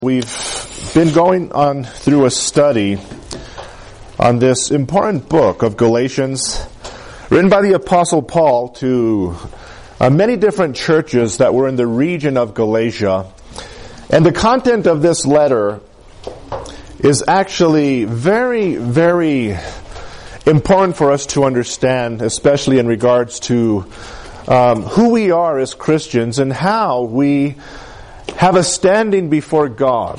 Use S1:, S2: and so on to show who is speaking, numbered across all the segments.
S1: We've been going on through a study on this important book of Galatians, written by the Apostle Paul to many different churches that were in the region of Galatia. And the content of this letter is actually very, very important for us to understand, especially in regards to who we are as Christians and how we have a standing before God.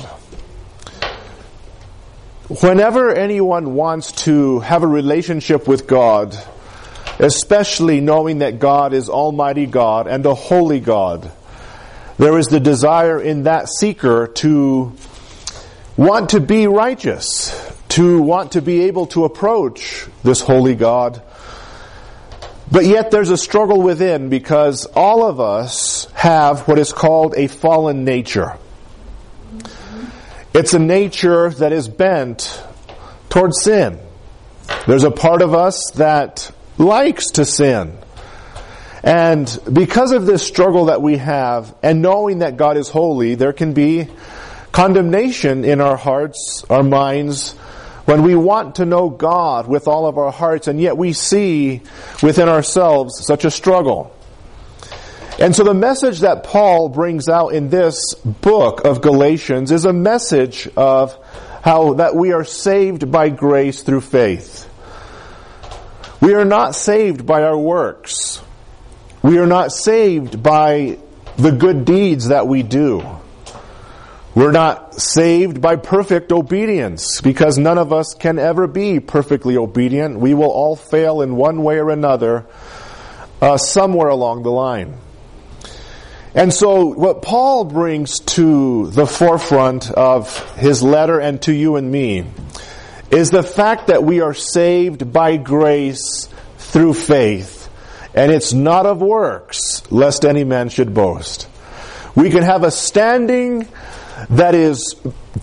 S1: Whenever anyone wants to have a relationship with God, especially knowing that God is Almighty God and a holy God, there is the desire in that seeker to want to be righteous, to want to be able to approach this holy God. But yet there's a struggle within, because all of us have what is called a fallen nature. It's a nature that is bent towards sin. There's a part of us that likes to sin. And because of this struggle that we have, and knowing that God is holy, there can be condemnation in our hearts, our minds, when we want to know God with all of our hearts, and yet we see within ourselves such a struggle. And so the message that Paul brings out in this book of Galatians is a message of how that we are saved by grace through faith. We are not saved by our works. We are not saved by the good deeds that we do. We're not saved by perfect obedience, because none of us can ever be perfectly obedient. We will all fail in one way or another, somewhere along the line. And so what Paul brings to the forefront of his letter and to you and me is the fact that we are saved by grace through faith. And it's not of works, lest any man should boast. We can have a standing that is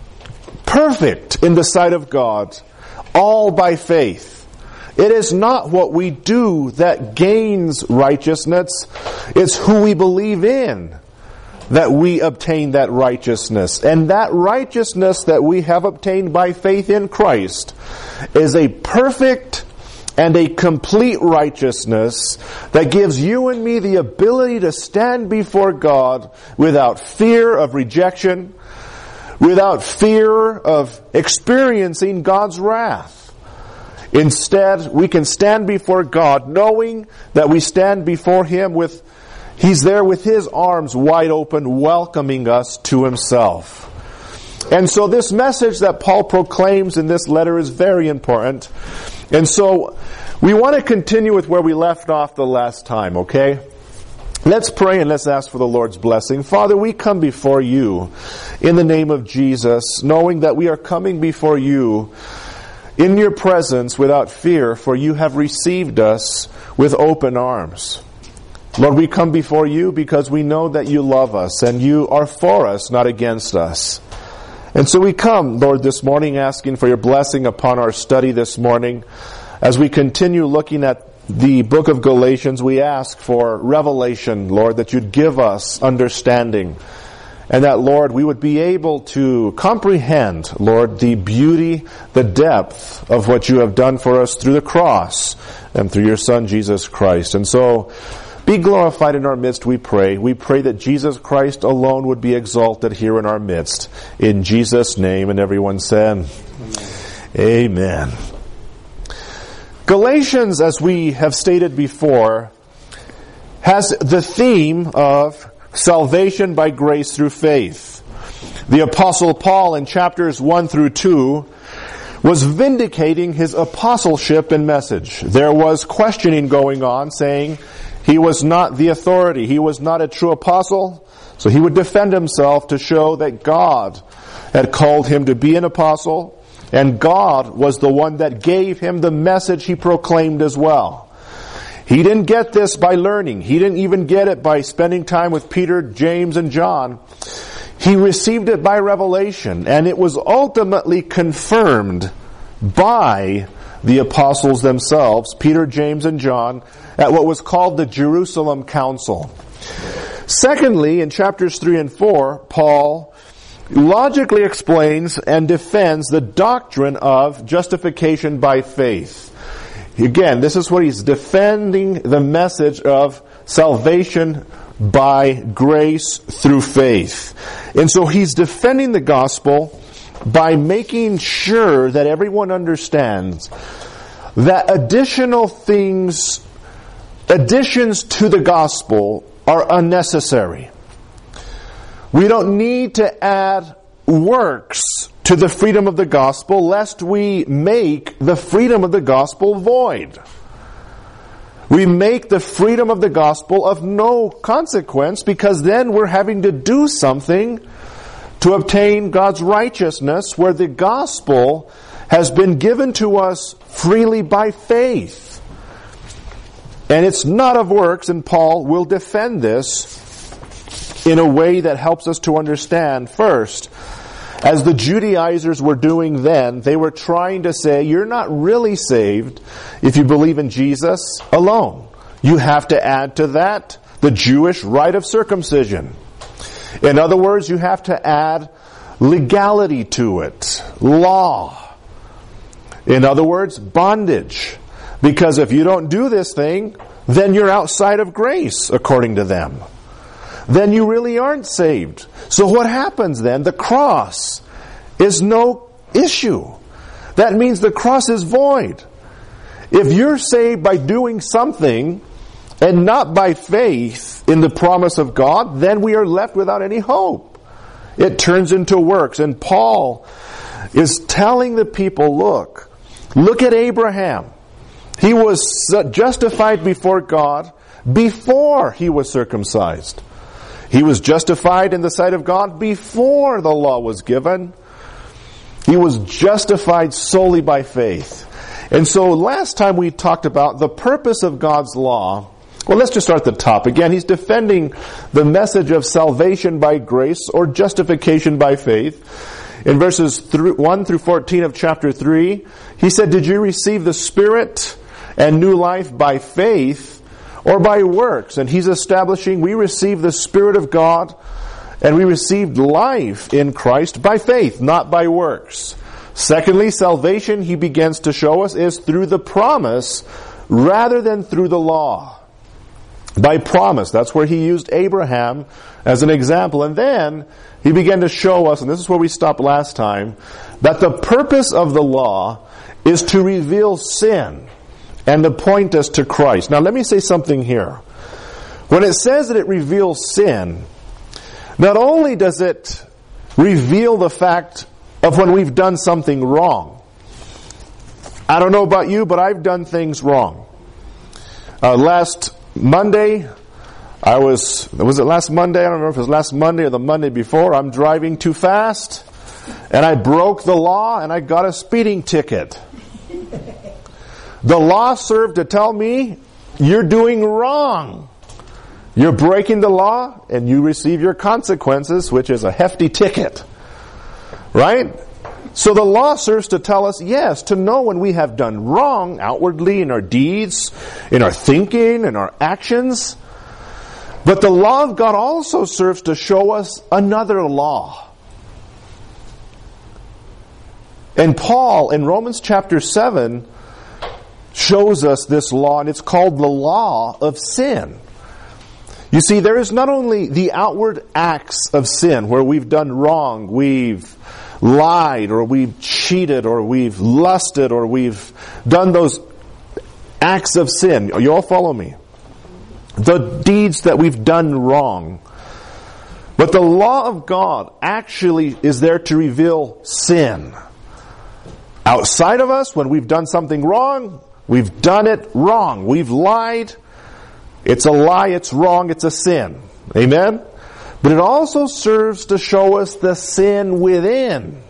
S1: perfect in the sight of God, all by faith. It is not what we do that gains righteousness. It's who we believe in that we obtain that righteousness. And that righteousness that we have obtained by faith in Christ is a perfect and a complete righteousness that gives you and me the ability to stand before God without fear of rejection, without fear of experiencing God's wrath. Instead, we can stand before God knowing that we stand before Him with, He's there with His arms wide open, welcoming us to Himself. And so this message that Paul proclaims in this letter is very important. And so we want to continue with where we left off the last time, okay? Let's pray and let's ask for the Lord's blessing. Father, we come before you in the name of Jesus, knowing that we are coming before you in your presence without fear, for you have received us with open arms. Lord, we come before you because we know that you love us and you are for us, not against us. And so we come, Lord, this morning asking for your blessing upon our study this morning. As we continue looking at the book of Galatians, we ask for revelation, Lord, that you'd give us understanding. And that, Lord, we would be able to comprehend, Lord, the beauty, the depth of what you have done for us through the cross and through your Son, Jesus Christ. And so, be glorified in our midst, we pray. We pray that Jesus Christ alone would be exalted here in our midst. In Jesus' name, and everyone said, Amen. Galatians, as we have stated before, has the theme of salvation by grace through faith. The Apostle Paul in chapters 1 through 2 was vindicating his apostleship and message. There was questioning going on, saying he was not the authority. He was not a true apostle. So he would defend himself to show that God had called him to be an apostle, and God was the one that gave him the message he proclaimed as well. He didn't get this by learning. He didn't even get it by spending time with Peter, James, and John. He received it by revelation, and it was ultimately confirmed by the apostles themselves, Peter, James, and John, at what was called the Jerusalem Council. Secondly, in chapters 3 and 4, Paul logically explains and defends the doctrine of justification by faith. Again, this is what he's defending, the message of salvation by grace through faith. And so he's defending the gospel by making sure that everyone understands that additions to the gospel are unnecessary. We don't need to add works to the freedom of the gospel, lest we make the freedom of the gospel void. We make the freedom of the gospel of no consequence, because then we're having to do something to obtain God's righteousness, where the gospel has been given to us freely by faith. And it's not of works, and Paul will defend this in a way that helps us to understand. First, as the Judaizers were doing then, they were trying to say, you're not really saved if you believe in Jesus alone. You have to add to that the Jewish rite of circumcision. In other words, you have to add legality to it, law. In other words, bondage. Because if you don't do this thing, then you're outside of grace, according to them. Then you really aren't saved. So what happens then? The cross is no issue. That means the cross is void. If you're saved by doing something and not by faith in the promise of God, then we are left without any hope. It turns into works. And Paul is telling the people, look at Abraham. He was justified before God before he was circumcised. He was justified in the sight of God before the law was given. He was justified solely by faith. And so last time we talked about the purpose of God's law. Well, let's just start at the top. Again, he's defending the message of salvation by grace or justification by faith. In verses 1 through 14 of chapter 3, he said, did you receive the Spirit and new life by faith or by works? And he's establishing we receive the Spirit of God and we received life in Christ by faith, not by works. Secondly, salvation, he begins to show us, is through the promise rather than through the law. By promise. That's where he used Abraham as an example. And then he began to show us, and this is where we stopped last time, that the purpose of the law is to reveal sin and to point us to Christ. Now let me say something here. When it says that it reveals sin, not only does it reveal the fact of when we've done something wrong. I don't know about you, but I've done things wrong. Last Monday, was it last Monday? I don't remember if it was last Monday or the Monday before. I'm driving too fast, and I broke the law, and I got a speeding ticket. The law served to tell me, you're doing wrong. You're breaking the law, and you receive your consequences, which is a hefty ticket. Right? So the law serves to tell us, yes, to know when we have done wrong outwardly in our deeds, in our thinking, in our actions. But the law of God also serves to show us another law. And Paul, in Romans chapter 7, shows us this law, and it's called the law of sin. You see, there is not only the outward acts of sin, where we've done wrong, we've lied, or we've cheated, or we've lusted, or we've done those acts of sin. You all follow me? The deeds that we've done wrong. But the law of God actually is there to reveal sin. Outside of us, when we've done something wrong, we've done it wrong. We've lied. It's a lie, it's wrong, it's a sin. Amen? But it also serves to show us the sin within.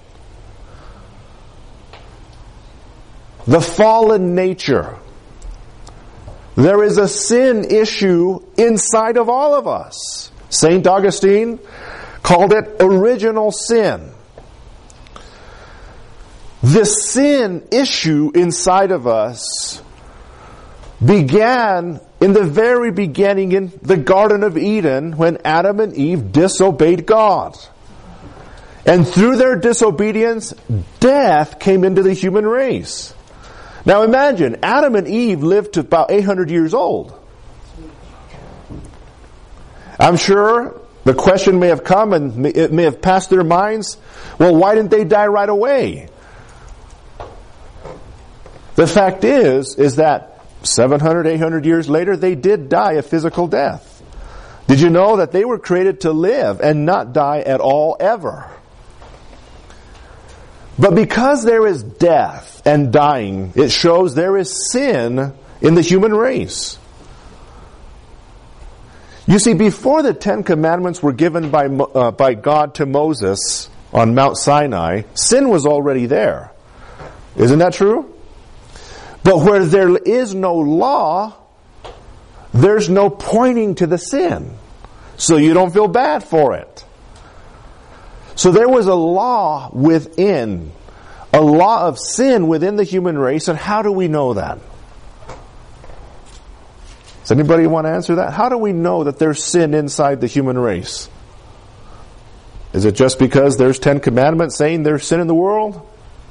S1: The fallen nature. There is a sin issue inside of all of us. St. Augustine called it original sin. The sin issue inside of us began in the very beginning in the Garden of Eden when Adam and Eve disobeyed God. And through their disobedience, death came into the human race. Now imagine, Adam and Eve lived to about 800 years old. I'm sure the question may have come and it may have passed their minds, well, why didn't they die right away? The fact is that 700, 800 years later, they did die a physical death. Did you know that they were created to live and not die at all ever? But because there is death and dying, it shows there is sin in the human race. You see, before the Ten Commandments were given by God to Moses on Mount Sinai, sin was already there. Isn't that true? But where there is no law, there's no pointing to the sin. So you don't feel bad for it. So there was a law within, a law of sin within the human race, and how do we know that? Does anybody want to answer that? How do we know that there's sin inside the human race? Is it just because there's 10 commandments saying there's sin in the world?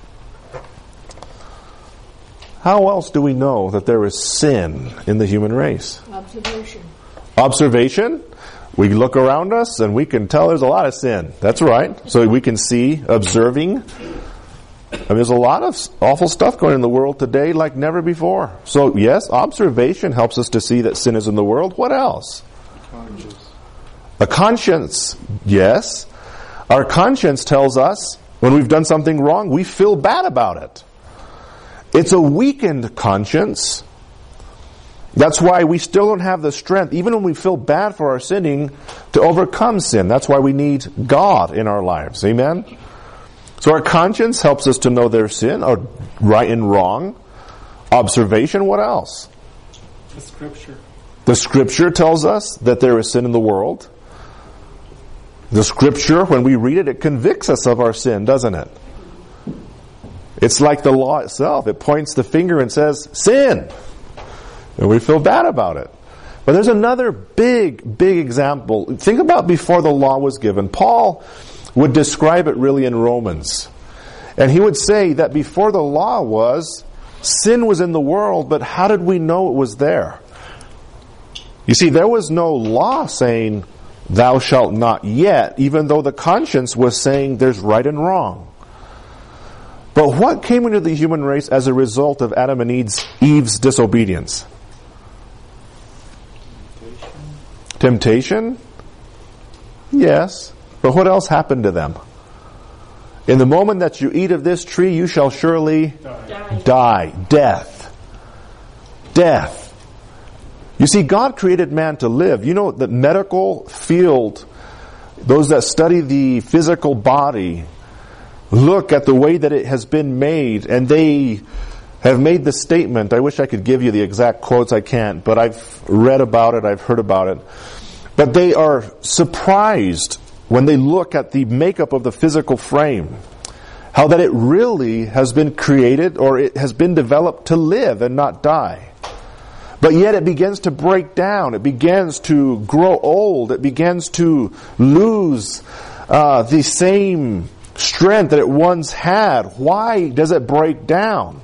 S1: How else do we know that there is sin in the human race?
S2: Observation.
S1: Observation? We look around us and we can tell there's a lot of sin. That's right. So we can see, observing. I mean, there's a lot of awful stuff going on in the world today like never before. So yes, observation helps us to see that sin is in the world. What else? Conscience. A conscience, yes. Our conscience tells us when we've done something wrong, we feel bad about it. It's a weakened conscience. That's why we still don't have the strength, even when we feel bad for our sinning, to overcome sin. That's why we need God in our lives. Amen? So our conscience helps us to know their sin, or right and wrong. Observation, what else?
S3: The Scripture.
S1: The Scripture tells us that there is sin in the world. The Scripture, when we read it, it convicts us of our sin, doesn't it? It's like the law itself. It points the finger and says, sin! And we feel bad about it. But there's another big example. Think about before the law was given. Paul would describe it really in Romans. And he would say that before the law was, sin was in the world, but how did we know it was there? You see, there was no law saying, thou shalt not yet, even though the conscience was saying there's right and wrong. But what came into the human race as a result of Adam and Eve's disobedience? Temptation? Yes. But what else happened to them? In the moment that you eat of this tree, you shall surely die. Death. Death. You see, God created man to live. You know, the medical field, those that study the physical body, look at the way that it has been made, and they have made the statement, I wish I could give you the exact quotes, I can't, but I've read about it, I've heard about it. But they are surprised when they look at the makeup of the physical frame, how that it really has been created, or it has been developed to live and not die. But yet it begins to break down, it begins to grow old, it begins to lose the same strength that it once had. Why does it break down?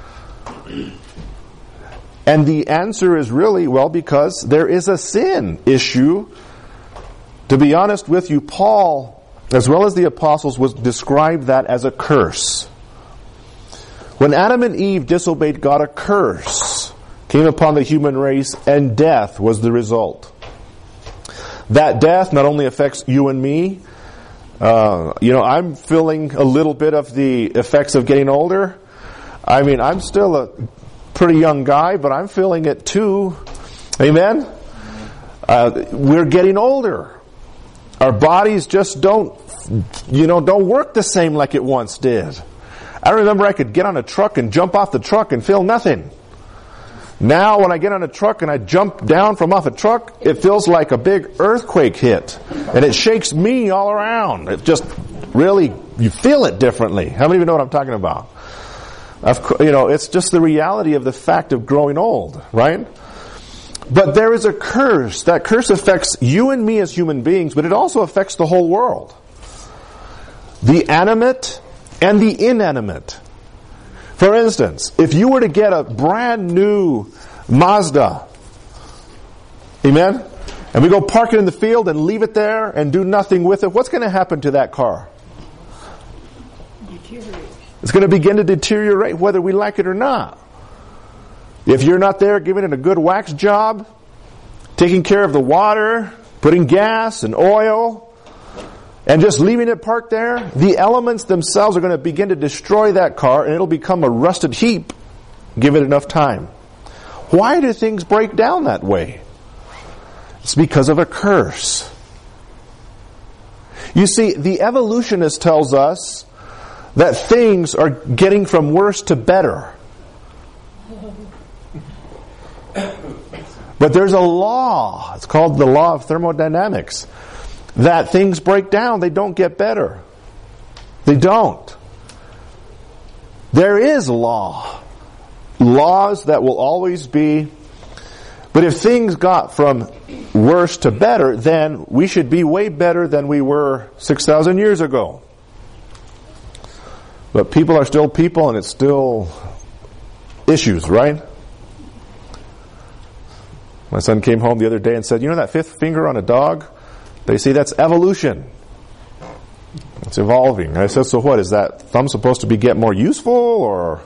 S1: And the answer is really, well, because there is a sin issue. To be honest with you, Paul, as well as the apostles, would describe that as a curse. When Adam and Eve disobeyed God, a curse came upon the human race, and death was the result. That death not only affects you and me, I'm feeling a little bit of the effects of getting older. I mean, I'm still a pretty young guy, but I'm feeling it too. Amen? We're getting older. Our bodies just don't work the same like it once did. I remember I could get on a truck and jump off the truck and feel nothing. Now when I get on a truck and I jump down from off a truck, it feels like a big earthquake hit. And it shakes me all around. It just really, you feel it differently. How many of you know what I'm talking about? It's just the reality of the fact of growing old, right? But there is a curse. That curse affects you and me as human beings, but it also affects the whole world. the animate and the inanimate. For instance, if you were to get a brand new Mazda, amen, and we go park it in the field and leave it there and do nothing with it, what's going to happen to that car? It's going to begin to deteriorate whether we like it or not. If you're not there giving it a good wax job, taking care of the water, putting gas and oil, and just leaving it parked there, the elements themselves are going to begin to destroy that car and it'll become a rusted heap. Give it enough time. Why do things break down that way? It's because of a curse. You see, the evolutionist tells us that things are getting from worse to better. But there's a law, it's called the law of thermodynamics, that things break down, they don't get better. They don't. There is law. Laws that will always be. But if things got from worse to better, then we should be way better than we were 6,000 years ago. But people are still people and it's still issues, right? My son came home the other day and said, you know that fifth finger on a dog? They say that's evolution. It's evolving. I said, so what? Is that thumb supposed to get more useful? Or,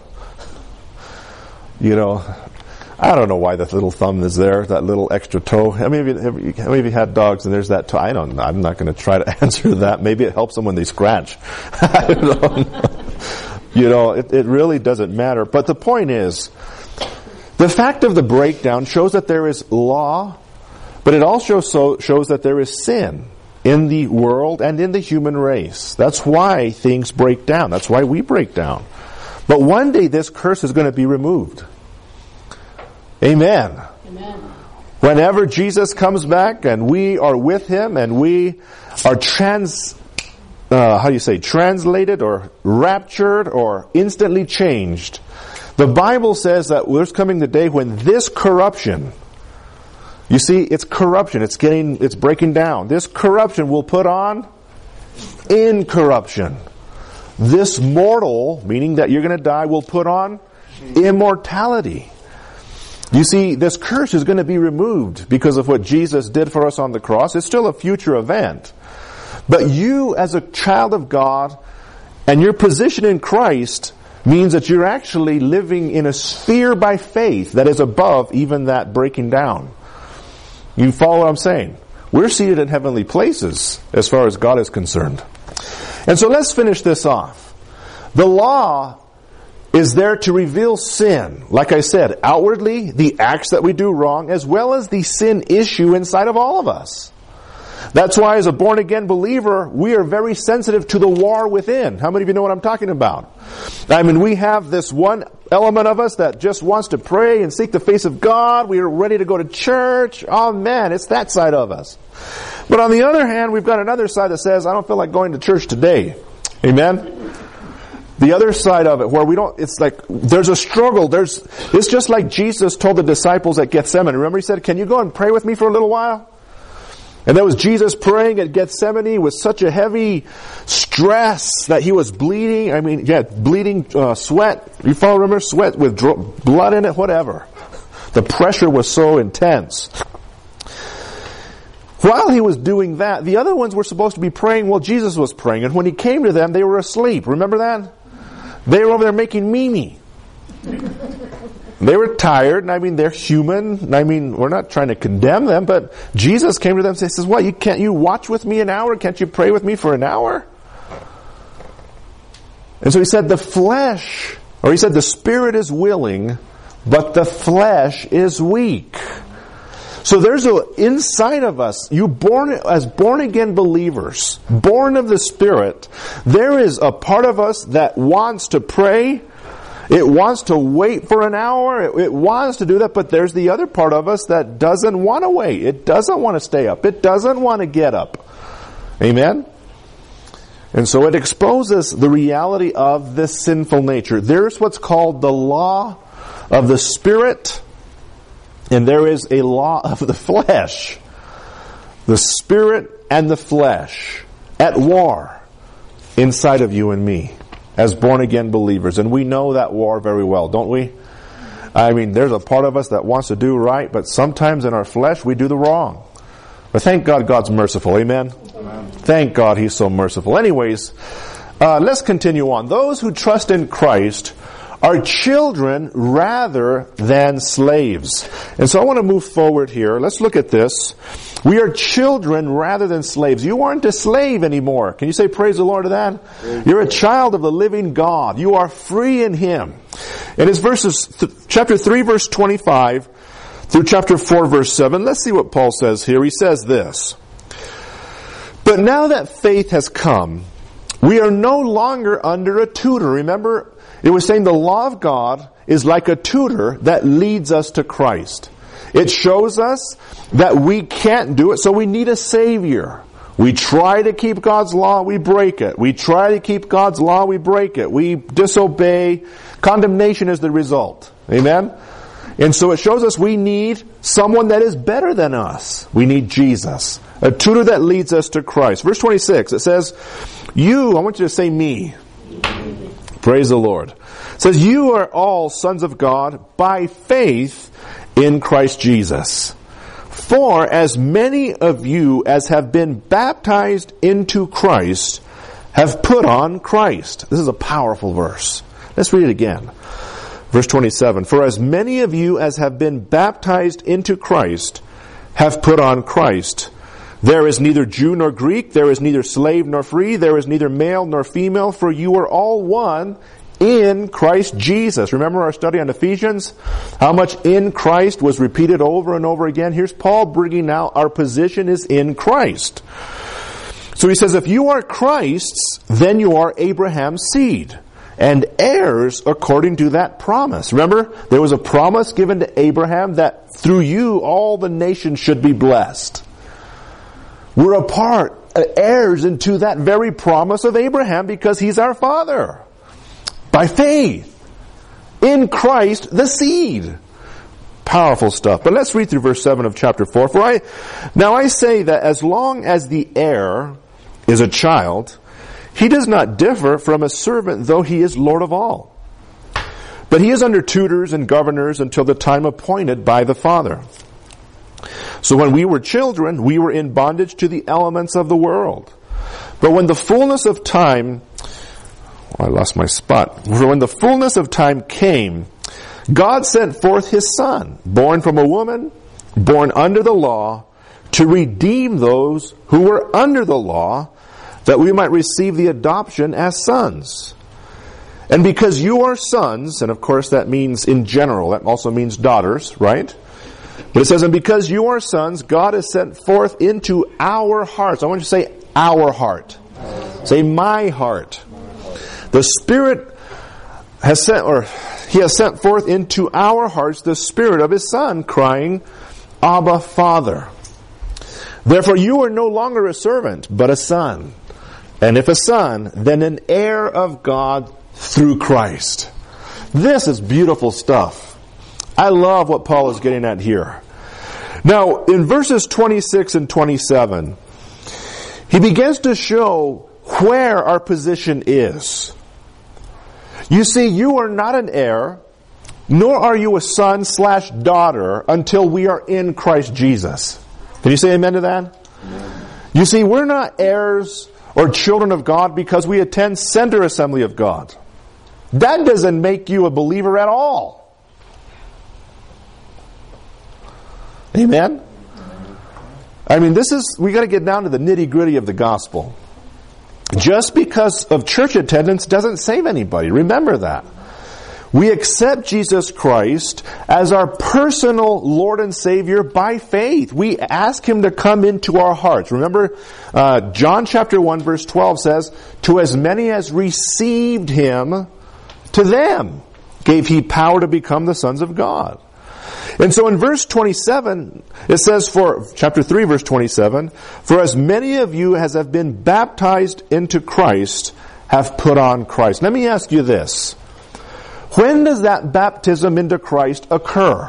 S1: I don't know why that little thumb is there, that little extra toe. How many of you had dogs and there's that toe? I don't know. I'm not going to try to answer that. Maybe it helps them when they scratch. I don't know. It really doesn't matter. But the point is, the fact of the breakdown shows that there is law, but it also shows that there is sin in the world and in the human race. That's why things break down. That's why we break down. But one day this curse is going to be removed. Amen.
S2: Amen.
S1: Whenever Jesus comes back and we are with Him and we are translated or raptured or instantly changed, the Bible says that there's coming the day when this corruption, you see, it's corruption, it's breaking down. This corruption will put on incorruption. This mortal, meaning that you're going to die, will put on immortality. You see, this curse is going to be removed because of what Jesus did for us on the cross. It's still a future event. But you, as a child of God, and your position in Christ means that you're actually living in a sphere by faith that is above even that breaking down. You follow what I'm saying? We're seated in heavenly places as far as God is concerned. And so let's finish this off. The law is there to reveal sin. Like I said, outwardly, the acts that we do wrong, as well as the sin issue inside of all of us. That's why as a born-again believer, we are very sensitive to the war within. How many of you know what I'm talking about? I mean, we have this one element of us that just wants to pray and seek the face of God. We are ready to go to church. Oh man, it's that side of us. But on the other hand, we've got another side that says, I don't feel like going to church today. Amen? The other side of it, where it's like, there's a struggle. It's just like Jesus told the disciples at Gethsemane. Remember he said, can you go and pray with me for a little while? And that was Jesus praying at Gethsemane with such a heavy stress that he was bleeding. Bleeding sweat. You follow, remember? Sweat with blood in it, whatever. The pressure was so intense. While he was doing that, the other ones were supposed to be praying while Jesus was praying. And when he came to them, they were asleep. Remember that? They were over there making mimi. They were tired, and they're human. We're not trying to condemn them, but Jesus came to them and says, what, can't you watch with me an hour? Can't you pray with me for an hour? And so he said, the spirit is willing, but the flesh is weak. So there's inside of us, as born-again believers, born of the Spirit, there is a part of us that wants to pray. It wants to wait for an hour. It wants to do that, but there's the other part of us that doesn't want to wait. It doesn't want to stay up. It doesn't want to get up. Amen? And so it exposes the reality of this sinful nature. There's what's called the law of the Spirit, and there is a law of the flesh. The Spirit and the flesh at war. inside of you and me as born-again believers. And we know that war very well, don't we? I mean, there's a part of us that wants to do right, but sometimes in our flesh we do the wrong. But thank God God's merciful. Amen? Amen. Thank God He's so merciful. Anyways, let's continue on. Those who trust in Christ are children rather than slaves. And so I want to move forward here. Let's look at this. We are children rather than slaves. You aren't a slave anymore. Can you say praise the Lord to that? You're a child of the living God. You are free in Him. And it's chapter 3, verse 25 through chapter 4, verse 7. Let's see what Paul says here. He says this. But now that faith has come, we are no longer under a tutor. Remember, it was saying the law of God is like a tutor that leads us to Christ. It shows us that we can't do it, so we need a Savior. We try to keep God's law, we break it. We try to keep God's law, we break it. We disobey. Condemnation is the result. Amen? And so it shows us we need someone that is better than us. We need Jesus. A tutor that leads us to Christ. Verse 26, it says, I want you to say me. Praise the Lord. It says, you are all sons of God by faith in Christ Jesus. For as many of you as have been baptized into Christ have put on Christ. This is a powerful verse. Let's read it again. Verse 27. For as many of you as have been baptized into Christ have put on Christ. There is neither Jew nor Greek, there is neither slave nor free, there is neither male nor female, for you are all one in Christ Jesus. Remember our study on Ephesians? How much in Christ was repeated over and over again? Here's Paul bringing out our position is in Christ. So he says, if you are Christ's, then you are Abraham's seed, and heirs according to that promise. Remember, there was a promise given to Abraham that through you all the nations should be blessed. We're a part, heirs into that very promise of Abraham because he's our father. By faith. In Christ, the seed. Powerful stuff. But let's read through verse 7 of chapter 4. Now I say that as long as the heir is a child, he does not differ from a servant, though he is Lord of all. But he is under tutors and governors until the time appointed by the Father. So when we were children, we were in bondage to the elements of the world. But when the fullness of time... I lost my spot. When the fullness of time came, God sent forth His Son, born from a woman, born under the law, to redeem those who were under the law, that we might receive the adoption as sons. And because you are sons, and of course that means in general, that also means daughters, right? But it says, and because you are sons, God has sent forth into our hearts. I want you to say our heart. Say my heart. The Spirit has sent, or He has sent forth into our hearts the Spirit of His Son, crying, Abba, Father. Therefore you are no longer a servant, but a son. And if a son, then an heir of God through Christ. This is beautiful stuff. I love what Paul is getting at here. Now, in verses 26 and 27, he begins to show where our position is. You see, you are not an heir, nor are you a son/daughter until we are in Christ Jesus. Can you say amen to that? Amen. You see, we're not heirs or children of God because we attend Center Assembly of God. That doesn't make you a believer at all. Amen? I mean, we got to get down to the nitty-gritty of the gospel. Just because of church attendance doesn't save anybody. Remember that. We accept Jesus Christ as our personal Lord and Savior by faith. We ask Him to come into our hearts. Remember, John chapter 1 verse 12 says, to as many as received Him, to them gave He power to become the sons of God. And so in verse 27, it says chapter 3 verse 27, for as many of you as have been baptized into Christ have put on Christ. Let me ask you this. When does that baptism into Christ occur?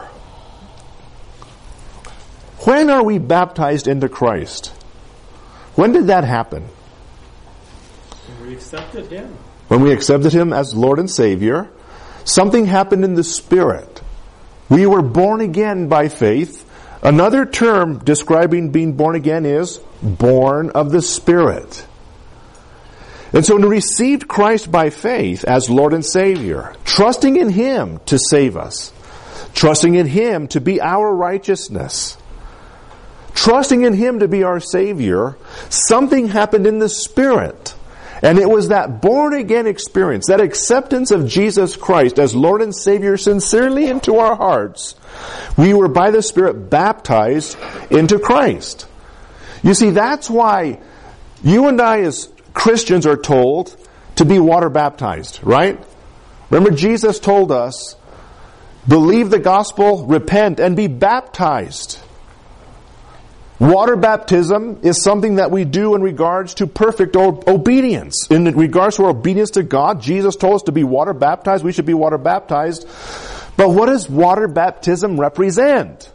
S1: When are we baptized into Christ? When did that happen?
S3: When We accepted Him.
S1: When we accepted Him as Lord and Savior, something happened in the Spirit. We were born again by faith. Another term describing being born again is born of the Spirit. And so we received Christ by faith as Lord and Savior, trusting in Him to save us, trusting in Him to be our righteousness, trusting in Him to be our Savior. Something happened in the Spirit. And it was that born-again experience, that acceptance of Jesus Christ as Lord and Savior sincerely into our hearts. We were by the Spirit baptized into Christ. You see, that's why you and I as Christians are told to be water baptized, right? Remember, Jesus told us, believe the gospel, repent, and be baptized. Water baptism is something that we do in regards to perfect obedience. In regards to our obedience to God, Jesus told us to be water baptized. We should be water baptized. But what does water baptism represent?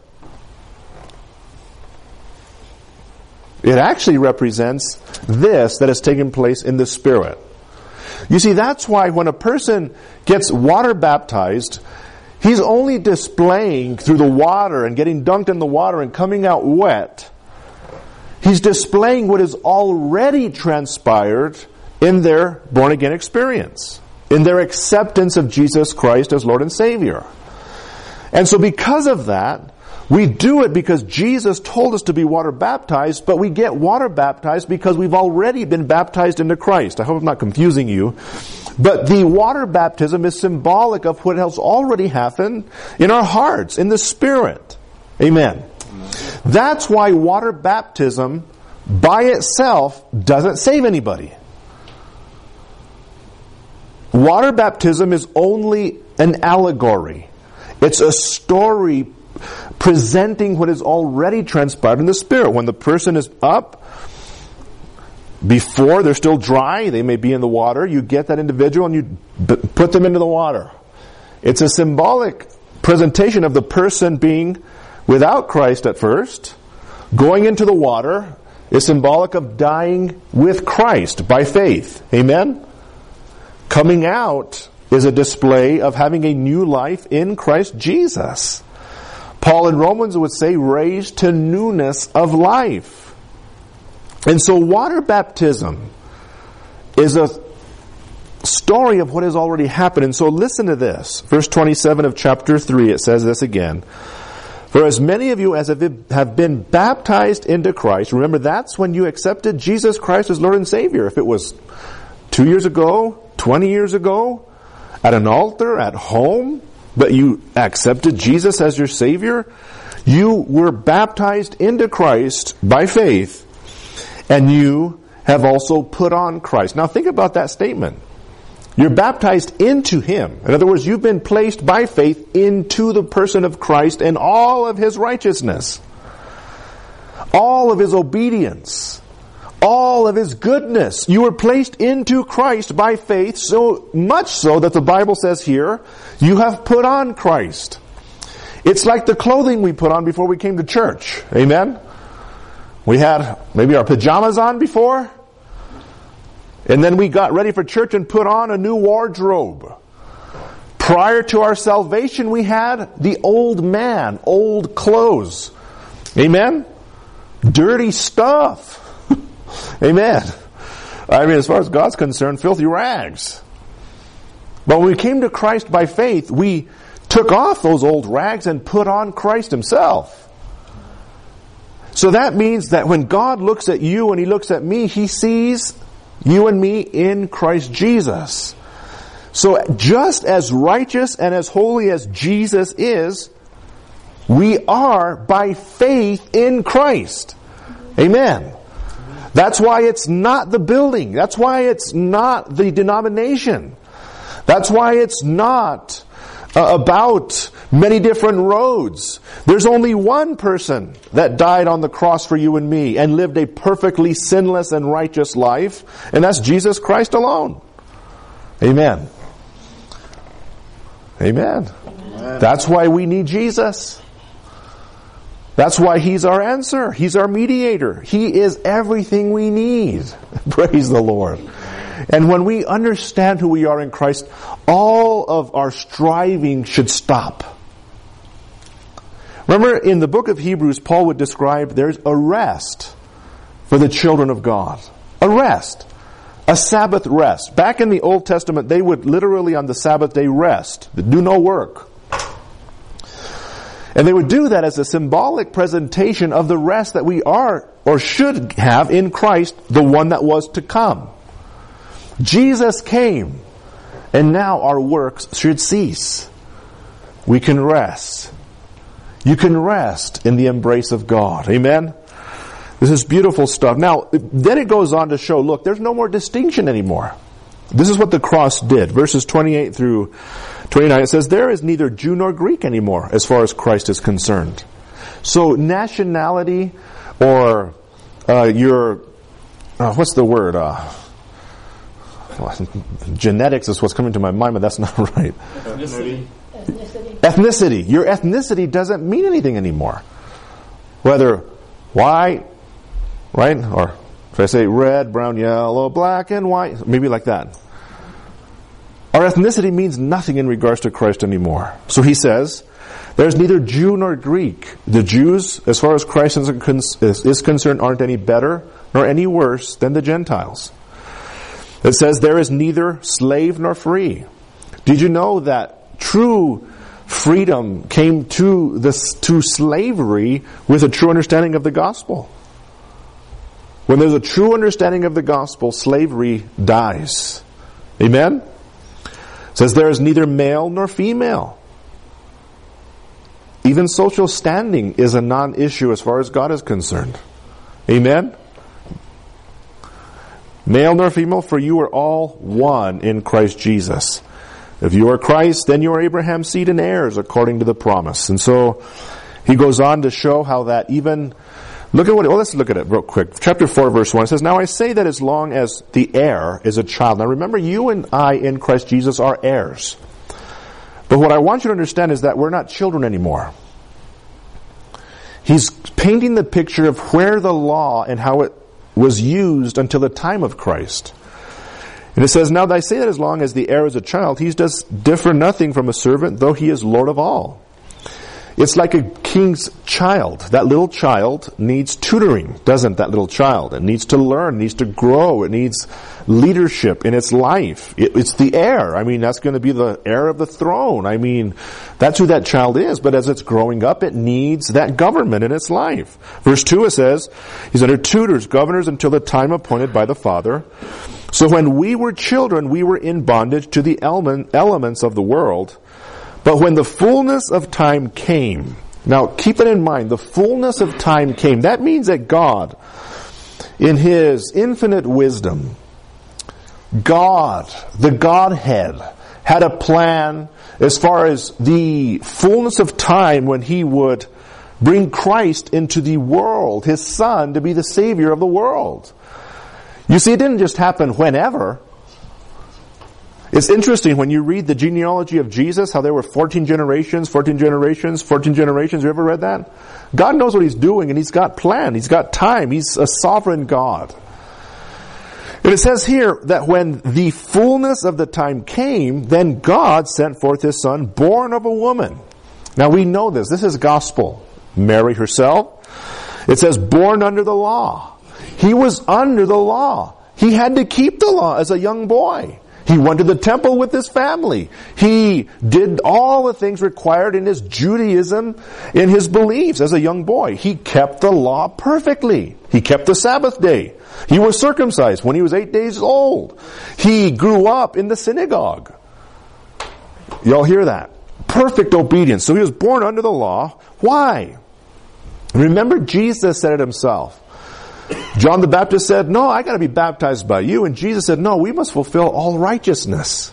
S1: It actually represents this that has taken place in the Spirit. You see, that's why when a person gets water baptized, he's only displaying through the water and getting dunked in the water and coming out wet. He's displaying what is already transpired in their born-again experience, in their acceptance of Jesus Christ as Lord and Savior. And so because of that, we do it because Jesus told us to be water baptized, but we get water baptized because we've already been baptized into Christ. I hope I'm not confusing you. But the water baptism is symbolic of what has already happened in our hearts, in the Spirit. Amen. That's why water baptism by itself doesn't save anybody. Water baptism is only an allegory. It's a story presenting what is already transpired in the Spirit. When the person is up, before they're still dry, they may be in the water, you get that individual and you put them into the water. It's a symbolic presentation of the person being without Christ at first. Going into the water is symbolic of dying with Christ by faith. Amen? Coming out is a display of having a new life in Christ Jesus. Paul in Romans would say, raised to newness of life. And so water baptism is a story of what has already happened. And so listen to this. Verse 27 of chapter 3, it says this again. For as many of you as have been baptized into Christ, remember that's when you accepted Jesus Christ as Lord and Savior. If it was 2 years ago, 20 years ago, at an altar, at home, but you accepted Jesus as your Savior, you were baptized into Christ by faith, and you have also put on Christ. Now think about that statement. You're baptized into Him. In other words, you've been placed by faith into the person of Christ and all of His righteousness, all of His obedience, all of His goodness. You were placed into Christ by faith, so much so that the Bible says here, you have put on Christ. It's like the clothing we put on before we came to church. Amen? We had maybe our pajamas on before, and then we got ready for church and put on a new wardrobe. Prior to our salvation, we had the old man, old clothes. Amen? Dirty stuff. Amen. I mean, as far as God's concerned, filthy rags. But when we came to Christ by faith, we took off those old rags and put on Christ Himself. So that means that when God looks at you and He looks at me, He sees you and me in Christ Jesus. So just as righteous and as holy as Jesus is, we are by faith in Christ. Amen. That's why it's not the building. That's why it's not the denomination. That's why it's not about many different roads. There's only one person that died on the cross for you and me and lived a perfectly sinless and righteous life, and that's Jesus Christ alone. Amen. Amen. Amen. That's why we need Jesus. That's why He's our answer. He's our mediator. He is everything we need. Praise the Lord. And when we understand who we are in Christ, all of our striving should stop. Remember, in the book of Hebrews, Paul would describe there's a rest for the children of God. A rest. A Sabbath rest. Back in the Old Testament, they would literally on the Sabbath day rest. Do no work. And they would do that as a symbolic presentation of the rest that we are or should have in Christ, the one that was to come. Jesus came, and now our works should cease. We can rest. You can rest in the embrace of God. Amen? This is beautiful stuff. Now, then it goes on to show, look, there's no more distinction anymore. This is what the cross did. Verses 28 through 29, it says, there is neither Jew nor Greek anymore as far as Christ is concerned. So nationality or what's the word? Genetics is what's coming to my mind, but that's not right. Ethnicity. Your ethnicity doesn't mean anything anymore. Whether white, right? Or if I say red, brown, yellow, black, and white, maybe like that. Our ethnicity means nothing in regards to Christ anymore. So he says, there's neither Jew nor Greek. The Jews, as far as Christ is concerned, aren't any better nor any worse than the Gentiles. It says there is neither slave nor free. Did you know that true freedom came to slavery with a true understanding of the gospel? When there's a true understanding of the gospel, slavery dies. Amen? It says there is neither male nor female. Even social standing is a non-issue as far as God is concerned. Amen? Male nor female, for you are all one in Christ Jesus. If you are Christ, then you are Abraham's seed and heirs according to the promise. And so he goes on to show how that even... let's look at it real quick. Chapter 4, verse 1. It says, now I say that as long as the heir is a child. Now remember, you and I in Christ Jesus are heirs. But what I want you to understand is that we're not children anymore. He's painting the picture of where the law and how it was used until the time of Christ. And it says, now I say that as long as the heir is a child, he does differ nothing from a servant, though he is Lord of all. It's like a king's child. That little child needs tutoring, doesn't that little child? It needs to learn, it needs to grow, it needs leadership in its life. It's the heir. I mean, that's going to be the heir of the throne. I mean, that's who that child is. But as it's growing up, it needs that government in its life. Verse 2, it says, he's under tutors, governors until the time appointed by the Father. So when we were children, we were in bondage to the elements of the world. But when the fullness of time came, now keep it in mind, the fullness of time came. That means that God, in His infinite wisdom, God, the Godhead, had a plan as far as the fullness of time when He would bring Christ into the world, His Son, to be the Savior of the world. You see, it didn't just happen whenever. It's interesting when you read the genealogy of Jesus, how there were 14 generations. You ever read that? God knows what He's doing, and He's got plan. He's got time. He's a sovereign God. And it says here that when the fullness of the time came, then God sent forth His Son, born of a woman. Now we know this. This is gospel. Mary herself. It says, born under the law. He was under the law. He had to keep the law as a young boy. He went to the temple with his family. He did all the things required in his Judaism, in his beliefs as a young boy. He kept the law perfectly. He kept the Sabbath day. He was circumcised when he was 8 days old. He grew up in the synagogue. Y'all hear that? Perfect obedience. So he was born under the law. Why? Remember, Jesus said it Himself. John the Baptist said, no, I got to be baptized by you. And Jesus said, no, we must fulfill all righteousness.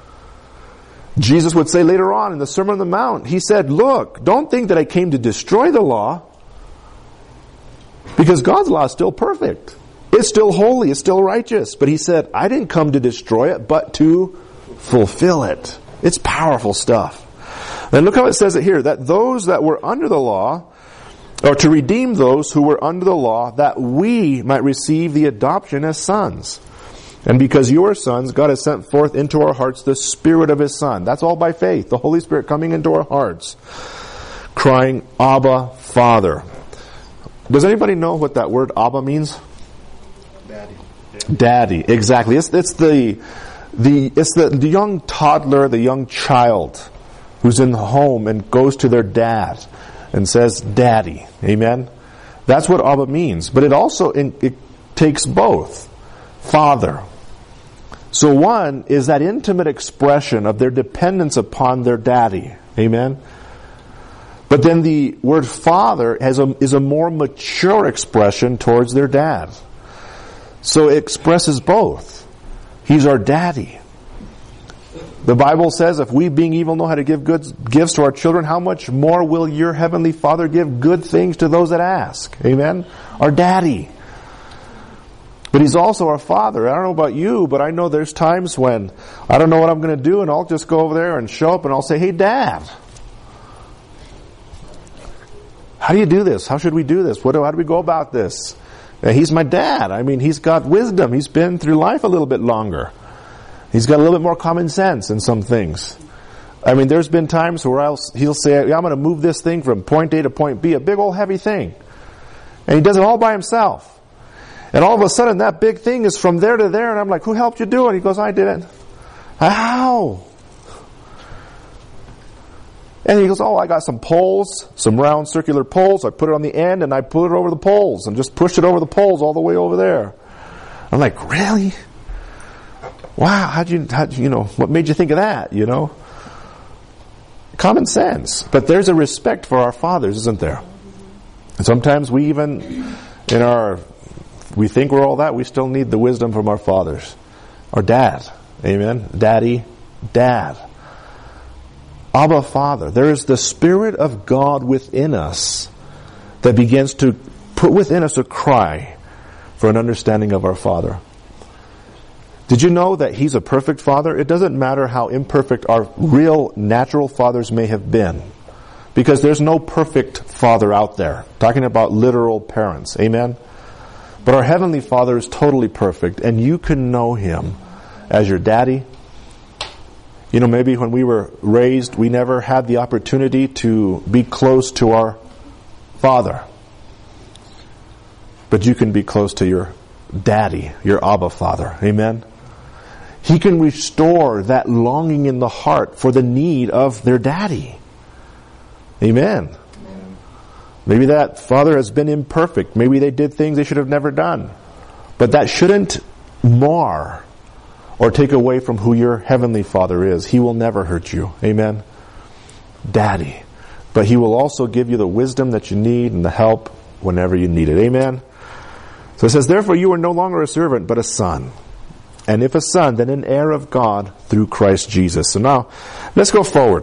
S1: Jesus would say later on in the Sermon on the Mount, He said, look, don't think that I came to destroy the law, because God's law is still perfect. It's still holy. It's still righteous. But He said, I didn't come to destroy it, but to fulfill it. It's powerful stuff. And look how it says it here, that those that were under the law, or to redeem those who were under the law, that we might receive the adoption as sons. And because you are sons, God has sent forth into our hearts the Spirit of His Son. That's all by faith. The Holy Spirit coming into our hearts, crying, Abba, Father. Does anybody know what that word Abba means?
S3: Daddy.
S1: Daddy, exactly. It's the young toddler, the young child who's in the home and goes to their dad and says, Daddy. Amen? That's what Abba means. But it takes both. Father. So one is that intimate expression of their dependence upon their daddy. Amen? But then the word father is a more mature expression towards their dad. So it expresses both. He's our daddy. The Bible says, if we being evil know how to give good gifts to our children, how much more will your heavenly Father give good things to those that ask? Amen? Our daddy. But He's also our Father. I don't know about you, but I know there's times when I don't know what I'm going to do, and I'll just go over there and show up and I'll say, hey, Dad. How do you do this? How should we do this? How do we go about this? He's my dad. I mean, He's got wisdom. He's been through life a little bit longer. He's got a little bit more common sense in some things. I mean, there's been times where He'll say, I'm going to move this thing from point A to point B, a big old heavy thing. And He does it all by Himself. And all of a sudden, that big thing is from there to there, and I'm like, who helped you do it? He goes, I did it. How? And he goes, I got some poles, some round circular poles. I put it on the end, and I put it over the poles, and just pushed it over the poles all the way over there. I'm like, really? Wow, how'd you, what made you think of that, Common sense. But there's a respect for our fathers, isn't there? And sometimes we even, we think we're all that, we still need the wisdom from our fathers. Our dad. Amen? Daddy, Dad. Abba, Father. There is the Spirit of God within us that begins to put within us a cry for an understanding of our Father. Did you know that He's a perfect Father? It doesn't matter how imperfect our real natural fathers may have been, because there's no perfect father out there. Talking about literal parents. Amen? But our Heavenly Father is totally perfect, and you can know Him as your daddy. Maybe when we were raised, we never had the opportunity to be close to our Father. But you can be close to your daddy, your Abba Father. Amen? He can restore that longing in the heart for the need of their daddy. Amen. Maybe that father has been imperfect. Maybe they did things they should have never done. But that shouldn't mar or take away from who your Heavenly Father is. He will never hurt you. Amen? Daddy. But He will also give you the wisdom that you need and the help whenever you need it. Amen? So it says, therefore you are no longer a servant, but a son. And if a son, then an heir of God through Christ Jesus. So now, let's go forward.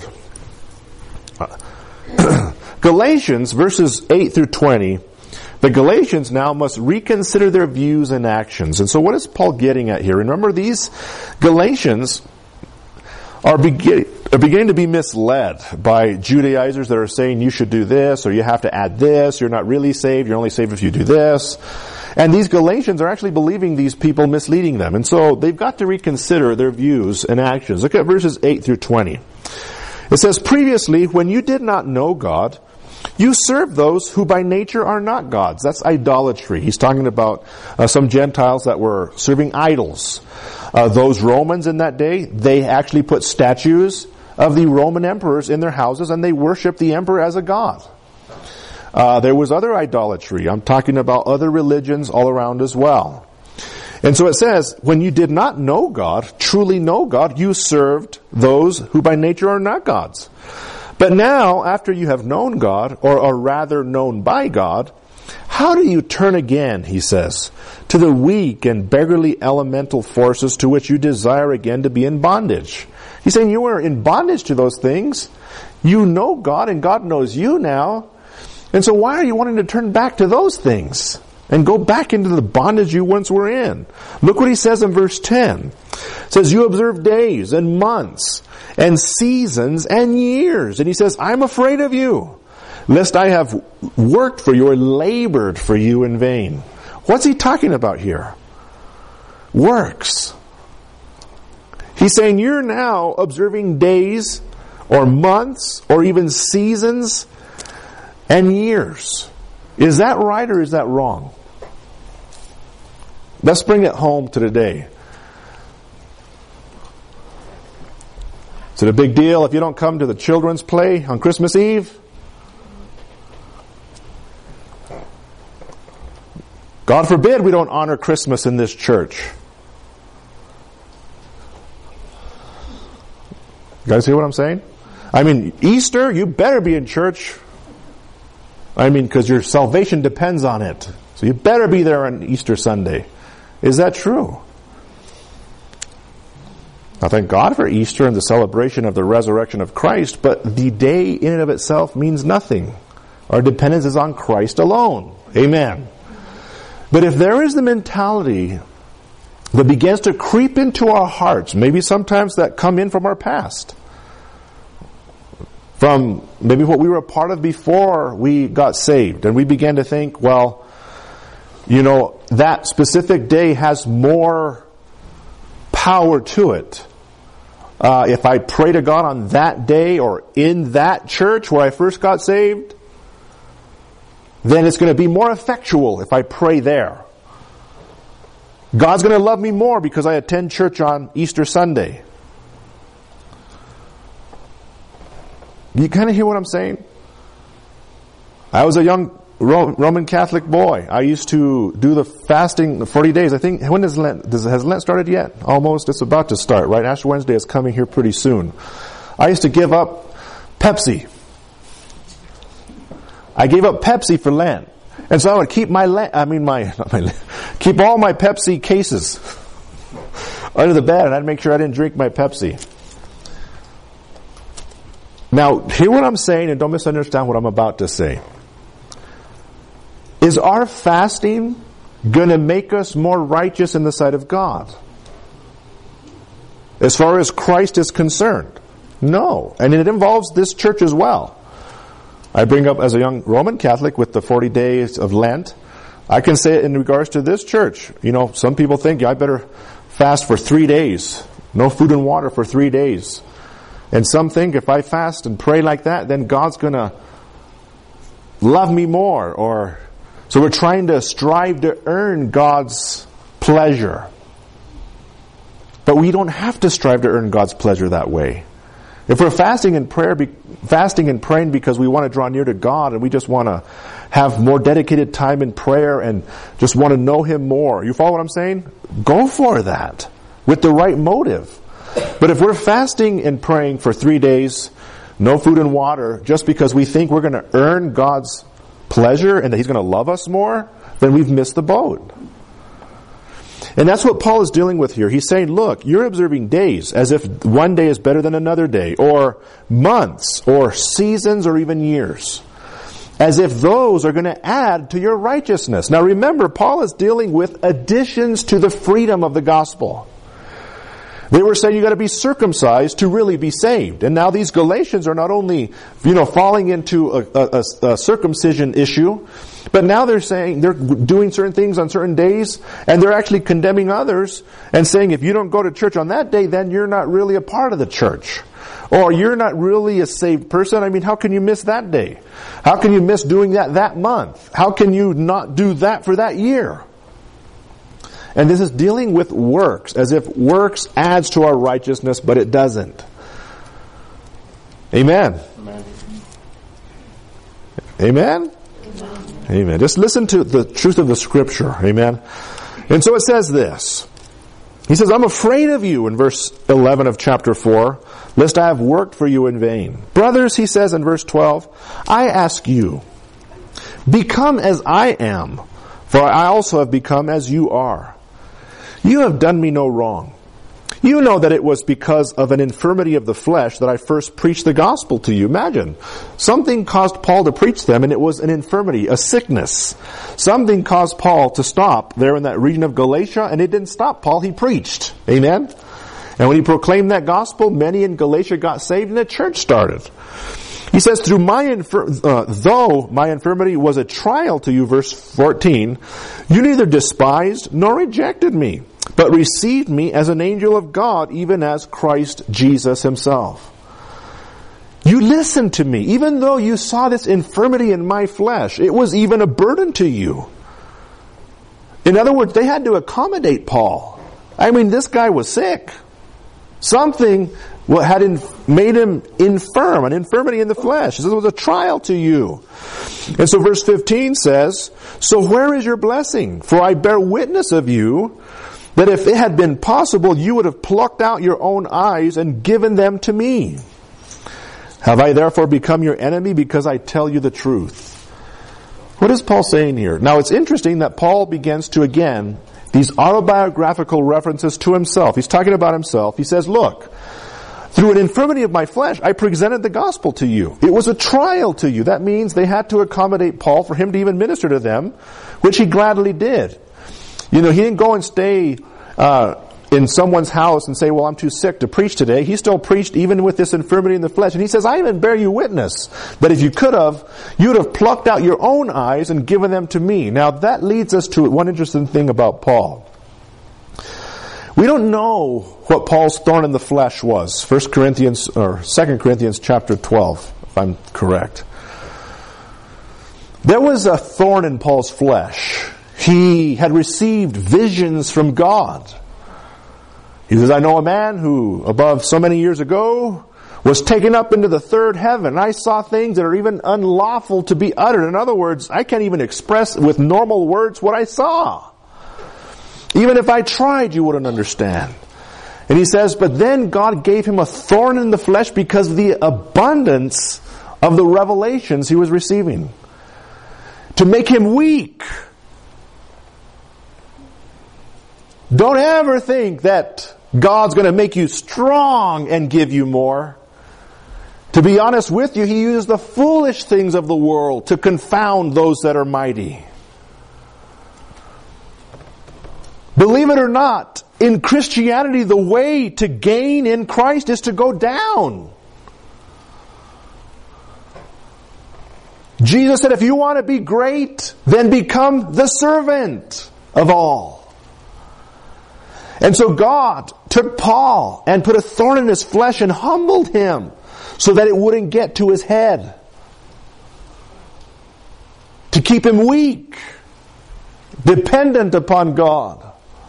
S1: Galatians, verses 8 through 20, the Galatians now must reconsider their views and actions. And so what is Paul getting at here? Remember, these Galatians are beginning to be misled by Judaizers that are saying you should do this, or you have to add this, you're not really saved, you're only saved if you do this. And these Galatians are actually believing these people, misleading them. And so they've got to reconsider their views and actions. Look at verses 8 through 20. It says, previously, when you did not know God, you served those who by nature are not gods. That's idolatry. He's talking about some Gentiles that were serving idols. Those Romans in that day, they actually put statues of the Roman emperors in their houses, and they worshiped the emperor as a god. There was other idolatry. I'm talking about other religions all around as well. And so it says, when you did not know God, truly know God, you served those who by nature are not gods. But now, after you have known God, or are rather known by God, how do you turn again, he says, to the weak and beggarly elemental forces to which you desire again to be in bondage? He's saying you were in bondage to those things. You know God, and God knows you now. And so why are you wanting to turn back to those things and go back into the bondage you once were in? Look what he says in verse 10. It says, you observe days and months and seasons and years. And he says, I'm afraid of you, lest I have worked for you or labored for you in vain. What's he talking about here? works. He's saying you're now observing days or months or even seasons and years. Is that right or is that wrong? Let's bring it home to today. Is it a big deal if you don't come to the children's play on Christmas Eve? God forbid we don't honor Christmas in this church. You guys hear what I'm saying? I mean, Easter, you better be in church. I mean, because your salvation depends on it. So you better be there on Easter Sunday. Is that true? I thank God for Easter and the celebration of the resurrection of Christ, but the day in and of itself means nothing. Our dependence is on Christ alone. Amen. But if there is the mentality that begins to creep into our hearts, maybe sometimes that come in from our past, from maybe what we were a part of before we got saved, and we began to think, well, you know, that specific day has more power to it. If I pray to God on that day or in that church where I first got saved, then it's going to be more effectual if I pray there. God's going to love me more because I attend church on Easter Sunday. You kind of hear what I'm saying? I was a young Roman Catholic boy. I used to do the fasting, the 40 days. I think, when does Lent, has Lent started yet? Almost. It's about to start, right? Ash Wednesday is coming here pretty soon. I used to give up Pepsi. I gave up Pepsi for Lent. And so I would keep keep all my Pepsi cases under the bed, and I'd make sure I didn't drink my Pepsi. Now, hear what I'm saying, and don't misunderstand what I'm about to say. Is our fasting going to make us more righteous in the sight of God? As far as Christ is concerned? No. And it involves this church as well. I bring up as a young Roman Catholic with the 40 days of Lent. I can say it in regards to this church. You know, some people think, I better fast for 3 days. No food and water for 3 days. And some think if I fast and pray like that, then God's going to love me more. So we're trying to strive to earn God's pleasure. But we don't have to strive to earn God's pleasure that way. If we're fasting and praying because we want to draw near to God and we just want to have more dedicated time in prayer and just want to know Him more, you follow what I'm saying? Go for that with the right motive. But if we're fasting and praying for 3 days, no food and water, just because we think we're going to earn God's pleasure and that He's going to love us more, then we've missed the boat. And that's what Paul is dealing with here. He's saying, look, you're observing days as if one day is better than another day, or months, or seasons, or even years, as if those are going to add to your righteousness. Now remember, Paul is dealing with additions to the freedom of the gospel. They were saying you got to be circumcised to really be saved. And now these Galatians are not only, falling into a circumcision issue, but now they're saying they're doing certain things on certain days, and they're actually condemning others and saying if you don't go to church on that day, then you're not really a part of the church. Or you're not really a saved person. I mean, how can you miss that day? How can you miss doing that month? How can you not do that for that year? And this is dealing with works, as if works adds to our righteousness, but it doesn't. Amen.
S3: Amen.
S1: Amen? Amen. Just listen to the truth of the Scripture. Amen. And so it says this. He says, I'm afraid of you in verse 11 of chapter 4, lest I have worked for you in vain. Brothers, he says in verse 12, I ask you, become as I am, for I also have become as you are. You have done me no wrong. You know that it was because of an infirmity of the flesh that I first preached the gospel to you. Imagine, something caused Paul to preach them, and it was an infirmity, a sickness. Something caused Paul to stop there in that region of Galatia, and it didn't stop Paul, he preached. Amen? And when he proclaimed that gospel, many in Galatia got saved and a church started. He says, though my infirmity was a trial to you, verse 14, you neither despised nor rejected me. but received me as an angel of God, even as Christ Jesus himself. You listened to me. Even though you saw this infirmity in my flesh, it was even a burden to you. In other words, they had to accommodate Paul. I mean, this guy was sick. Something had made him infirm, an infirmity in the flesh. It was a trial to you. And so verse 15 says, so where is your blessing? For I bear witness of you that if it had been possible, you would have plucked out your own eyes and given them to me. Have I therefore become your enemy because I tell you the truth? What is Paul saying here? Now it's interesting that Paul begins to, again, these autobiographical references to himself. He's talking about himself. He says, look, through an infirmity of my flesh, I presented the gospel to you. It was a trial to you. That means they had to accommodate Paul for him to even minister to them, which he gladly did. You know, he didn't go and stay in someone's house and say, well, I'm too sick to preach today. He still preached even with this infirmity in the flesh. And he says, I even bear you witness that if you could have, you would have plucked out your own eyes and given them to me. Now that leads us to one interesting thing about Paul. We don't know what Paul's thorn in the flesh was. 2 Corinthians chapter 12, if I'm correct. There was a thorn in Paul's flesh. He had received visions from God. He says, I know a man who, above so many years ago, was taken up into the third heaven. I saw things that are even unlawful to be uttered. In other words, I can't even express with normal words what I saw. Even if I tried, you wouldn't understand. And he says, but then God gave him a thorn in the flesh because of the abundance of the revelations he was receiving. To make him weak. Don't ever think that God's going to make you strong and give you more. To be honest with you, He uses the foolish things of the world to confound those that are mighty. Believe it or not, in Christianity, the way to gain in Christ is to go down. Jesus said, if you want to be great, then become the servant of all. And so God took Paul and put a thorn in his flesh and humbled him so that it wouldn't get to his head. To keep him weak, dependent upon God.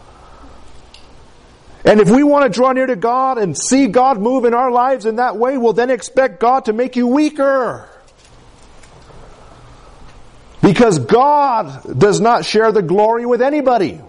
S1: And if we want to draw near to God and see God move in our lives in that way, we'll then expect God to make you weaker. Because God does not share the glory with anybody.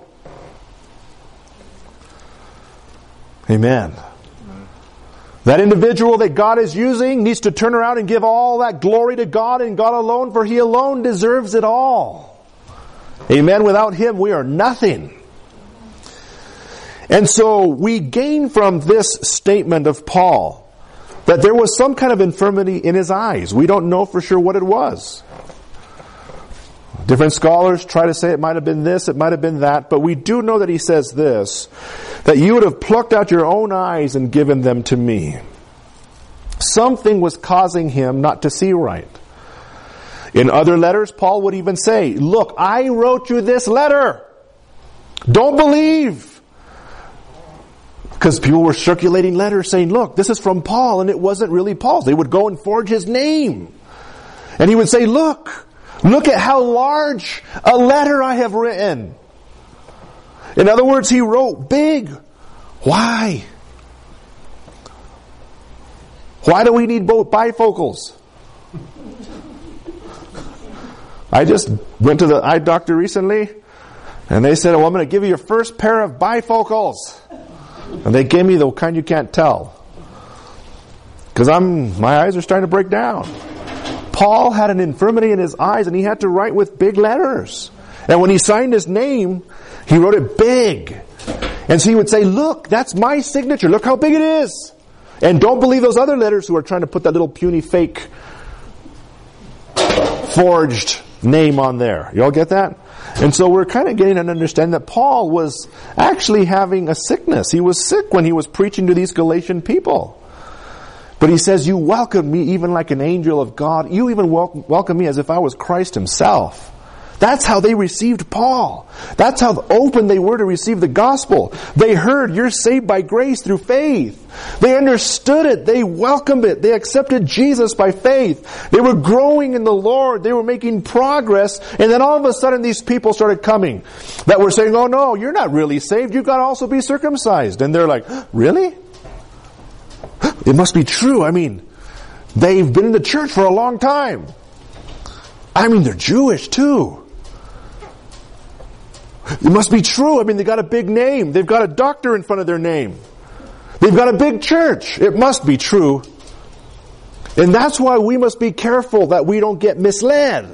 S1: Amen. That individual that God is using needs to turn around and give all that glory to God and God alone, for He alone deserves it all. Amen. Without Him, we are nothing. And so we gain from this statement of Paul that there was some kind of infirmity in his eyes. We don't know for sure what it was. Different scholars try to say it might have been this, it might have been that, but we do know that he says this, that you would have plucked out your own eyes and given them to me. Something was causing him not to see right. In other letters, Paul would even say, look, I wrote you this letter. Don't believe. Because people were circulating letters saying, look, this is from Paul, and it wasn't really Paul's. They would go and forge his name. And he would say, look at how large a letter I have written. In other words, he wrote big. Why? Why do we need both bifocals? I just went to the eye doctor recently, and they said, well, I'm going to give you your first pair of bifocals. And they gave me the kind you can't tell. Because my eyes are starting to break down. Paul had an infirmity in his eyes, and he had to write with big letters. And when he signed his name, he wrote it big. And so he would say, look, that's my signature. Look how big it is. And don't believe those other letters who are trying to put that little puny fake forged name on there. You all get that? And so we're kind of getting an understanding that Paul was actually having a sickness. He was sick when he was preaching to these Galatian people. But he says, you welcome me even like an angel of God. You even welcome me as if I was Christ himself. That's how they received Paul. That's how open they were to receive the gospel. They heard, you're saved by grace through faith. They understood it. They welcomed it. They accepted Jesus by faith. They were growing in the Lord. They were making progress. And then all of a sudden these people started coming that were saying, oh no, you're not really saved. You've got to also be circumcised. And they're like, really? It must be true. I mean, they've been in the church for a long time. I mean, they're Jewish too. It must be true. I mean, they got a big name. They've got a doctor in front of their name. They've got a big church. It must be true. And that's why we must be careful that we don't get misled.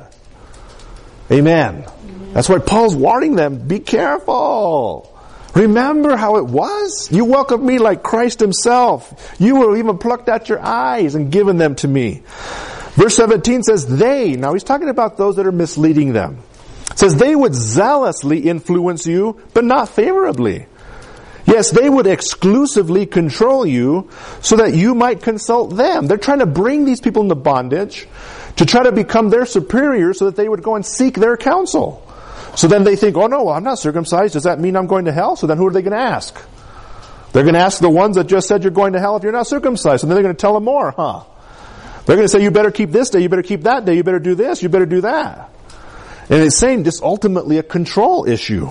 S1: Amen. That's why Paul's warning them, be careful. Remember how it was? You welcomed me like Christ himself. You were even plucked out your eyes and given them to me. Verse 17 says, now he's talking about those that are misleading them. It says, they would zealously influence you, but not favorably. Yes, they would exclusively control you so that you might consult them. They're trying to bring these people into bondage to try to become their superiors so that they would go and seek their counsel. So then they think, oh no, I'm not circumcised. Does that mean I'm going to hell? So then who are they going to ask? They're going to ask the ones that just said you're going to hell if you're not circumcised. And then they're going to tell them more, huh? They're going to say, you better keep this day, you better keep that day, you better do this, you better do that. And it's saying this is ultimately a control issue.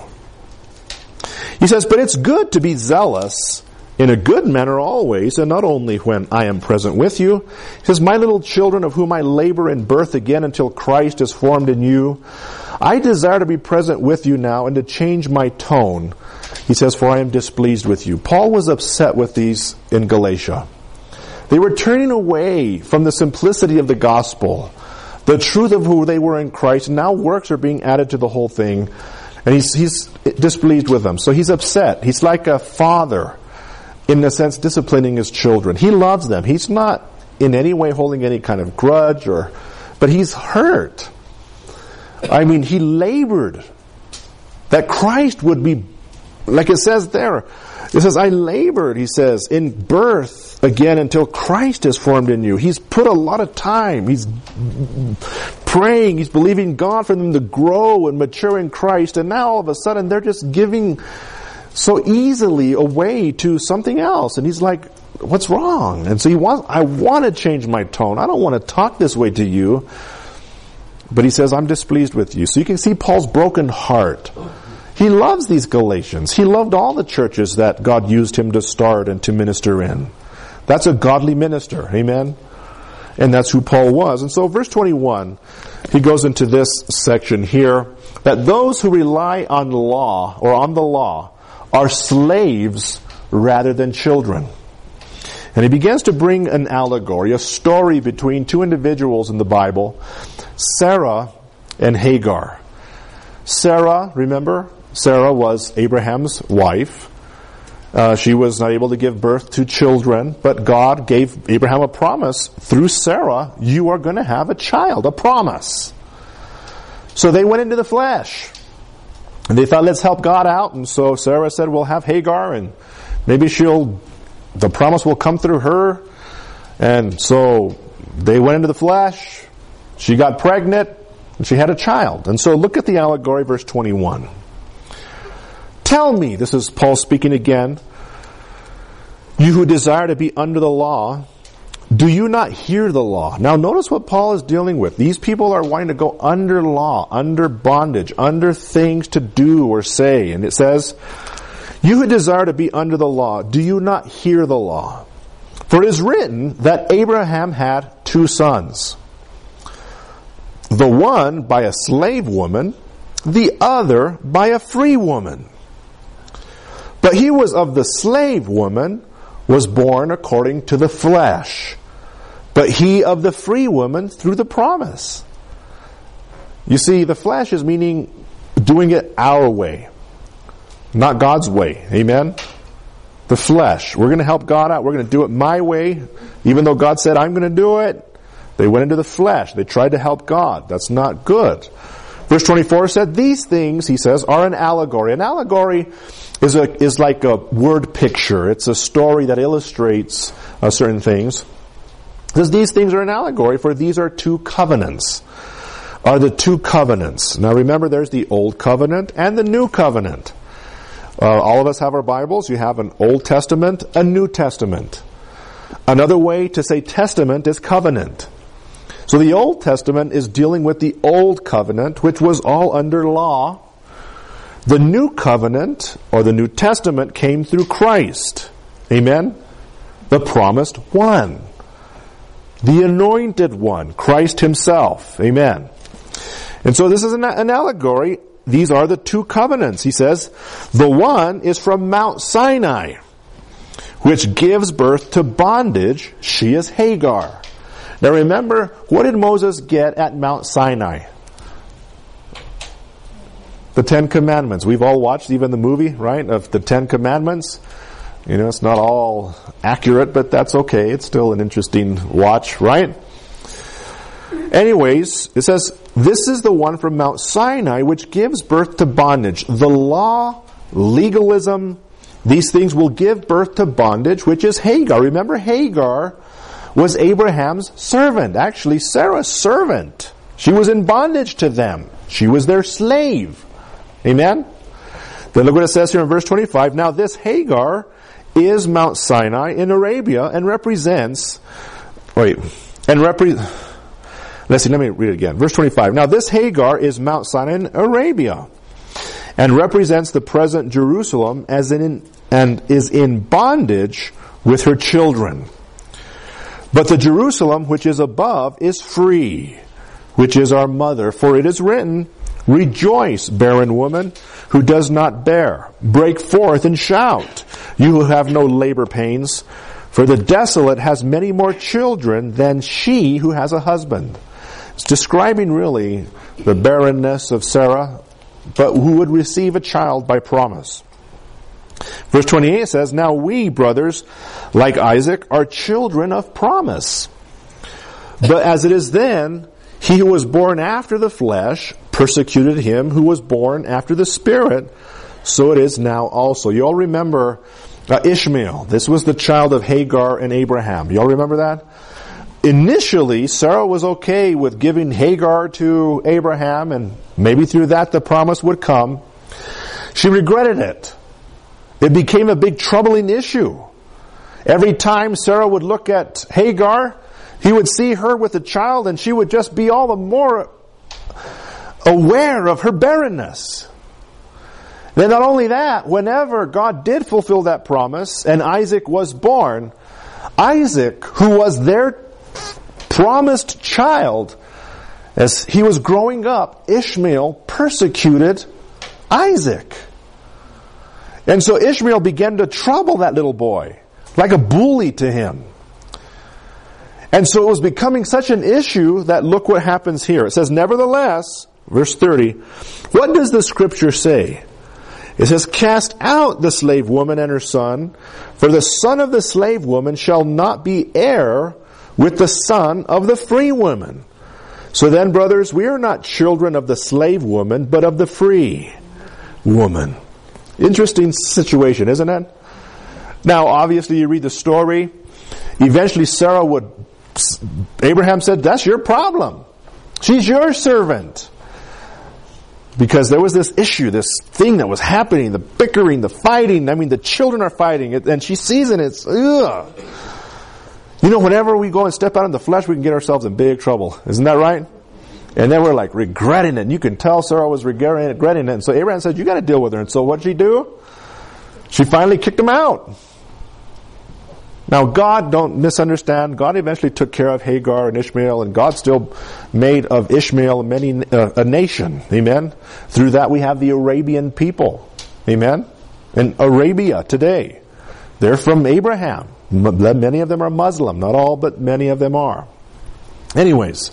S1: He says, but it's good to be zealous in a good manner always, and not only when I am present with you. He says, my little children of whom I labor in birth again until Christ is formed in you, I desire to be present with you now and to change my tone. He says, for I am displeased with you. Paul was upset with these in Galatia. They were turning away from the simplicity of the gospel, the truth of who they were in Christ, and now works are being added to the whole thing. And he's displeased with them. So he's upset. He's like a father, in a sense, disciplining his children. He loves them. He's not in any way holding any kind of grudge, but he's hurt. I mean, he labored that Christ would be, like it says there, it says, I labored, he says, in birth again until Christ is formed in you. He's put a lot of time. He's praying. He's believing God for them to grow and mature in Christ. And now all of a sudden they're just giving so easily away to something else. And he's like, what's wrong? And so I want to change my tone. I don't want to talk this way to you. But he says, I'm displeased with you. So you can see Paul's broken heart. He loves these Galatians. He loved all the churches that God used him to start and to minister in. That's a godly minister. Amen? And that's who Paul was. And so verse 21, he goes into this section here, that those who rely on law, or on the law, are slaves rather than children. And he begins to bring an allegory, a story between two individuals in the Bible, Sarah and Hagar. Sarah, remember? Sarah was Abraham's wife. She was not able to give birth to children, but God gave Abraham a promise. Through Sarah, you are going to have a child, a promise. So they went into the flesh. And they thought, let's help God out. And so Sarah said, we'll have Hagar, and maybe the promise will come through her. And so they went into the flesh. She got pregnant, and she had a child. And so look at the allegory, verse 21. Tell me, this is Paul speaking again, you who desire to be under the law, do you not hear the law? Now notice what Paul is dealing with. These people are wanting to go under law, under bondage, under things to do or say. And it says, you who desire to be under the law, do you not hear the law? For it is written that Abraham had two sons. The one by a slave woman, the other by a free woman. But he was of the slave woman, was born according to the flesh. But he of the free woman through the promise. You see, the flesh is meaning doing it our way, not God's way. Amen? The flesh. We're going to help God out. We're going to do it my way. Even though God said, I'm going to do it. They went into the flesh. They tried to help God. That's not good. Verse 24 said, these things, he says, are an allegory. An allegory is like a word picture. It's a story that illustrates certain things. It says these things are an allegory, for these are two covenants. are the two covenants. Now remember, there's the Old Covenant and the New Covenant. All of us have our Bibles. You have an Old Testament, a New Testament. Another way to say testament is covenant. So the Old Testament is dealing with the Old Covenant, which was all under law. The New Covenant, or the New Testament, came through Christ. Amen? The promised one. The anointed one, Christ himself. Amen. And so this is an allegory. These are the two covenants. He says, the one is from Mount Sinai, which gives birth to bondage. She is Hagar. Now remember, what did Moses get at Mount Sinai? The Ten Commandments. We've all watched even the movie, right, of the Ten Commandments. You know, it's not all accurate, but that's okay. It's still an interesting watch, right? Anyways, it says, this is the one from Mount Sinai which gives birth to bondage. The law, legalism, these things will give birth to bondage, which is Hagar. Remember, Hagar was Abraham's servant. Actually, Sarah's servant. She was in bondage to them. She was their slave. Amen? Then look what it says here in verse 25. Now this Hagar is Mount Sinai in Arabia and represents, let me read it again. Verse 25. Now this Hagar is Mount Sinai in Arabia and represents the present Jerusalem and is in bondage with her children. But the Jerusalem which is above is free, which is our mother. For it is written, rejoice, barren woman who does not bear. Break forth and shout, you who have no labor pains. For the desolate has many more children than she who has a husband. It's describing really the barrenness of Sarah, but who would receive a child by promise. Verse 28 says, now we, brothers, like Isaac, are children of promise. But as it is then, he who was born after the flesh persecuted him who was born after the Spirit, so it is now also. You all remember Ishmael. This was the child of Hagar and Abraham. You all remember that? Initially, Sarah was okay with giving Hagar to Abraham, and maybe through that the promise would come. She regretted it. It became a big troubling issue. Every time Sarah would look at Hagar, he would see her with a child, and she would just be all the more aware of her barrenness. Then not only that, whenever God did fulfill that promise and Isaac was born, Isaac, who was their promised child, as he was growing up, Ishmael persecuted Isaac. And so Ishmael began to trouble that little boy, like a bully to him. And so it was becoming such an issue that look what happens here. It says, nevertheless, verse 30, what does the scripture say? It says, cast out the slave woman and her son, for the son of the slave woman shall not be heir with the son of the free woman. So then, brothers, we are not children of the slave woman, but of the free woman. Interesting situation, isn't it? Now, obviously, you read the story. Eventually, Abraham said, that's your problem. She's your servant. Because there was this issue, this thing that was happening, the bickering, the fighting. I mean, the children are fighting, and she sees it, it's, ugh. You know, whenever we go and step out in the flesh, we can get ourselves in big trouble. Isn't that right? And then we're like regretting it. And you can tell Sarah was regretting it. And so Abraham said, you got to deal with her. And so what did she do? She finally kicked him out. Now God, don't misunderstand, God eventually took care of Hagar and Ishmael, and God still made of Ishmael a nation. Amen? Through that we have the Arabian people. Amen? In Arabia today. They're from Abraham. Many of them are Muslim. Not all, but many of them are. Anyways,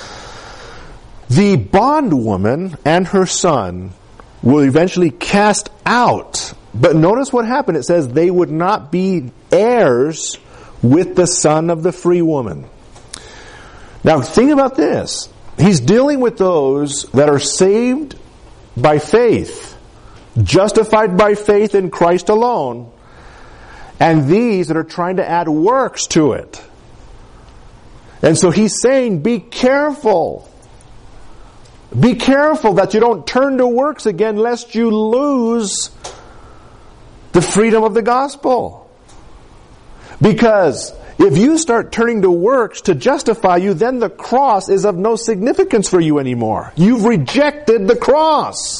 S1: the bondwoman and her son will eventually cast out. But notice what happened. It says they would not be heirs with the son of the free woman. Now think about this. He's dealing with those that are saved by faith, justified by faith in Christ alone, and these that are trying to add works to it. And so he's saying, be careful. Be careful that you don't turn to works again, lest you lose the freedom of the gospel. Because if you start turning to works to justify you, then the cross is of no significance for you anymore. You've rejected the cross.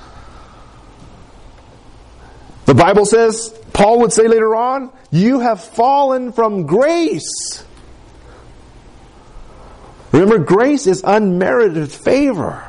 S1: The Bible says, Paul would say later on, you have fallen from grace. Remember, grace is unmerited favor.